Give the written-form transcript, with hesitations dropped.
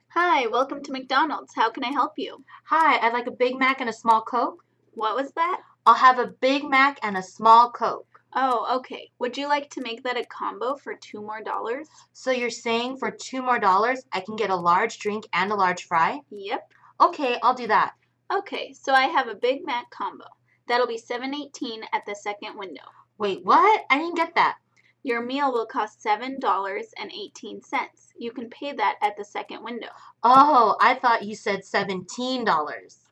Hi, welcome to McDonald's. How can I help you? Hi, I'd like a Big Mac and a small Coke. What was that? I'll have a Big Mac and a small Coke. Oh, okay. Would you like to make that a combo for $2 more? So you're saying for $2 more, I can get a large drink and a large fry? Yep. Okay, I'll do that. Okay, so I have a Big Mac combo. That'll be $7.18 at the second window. Wait, what? I didn't get that. Your meal will cost $7.18. You can pay that at the second window. Oh, I thought you said $17.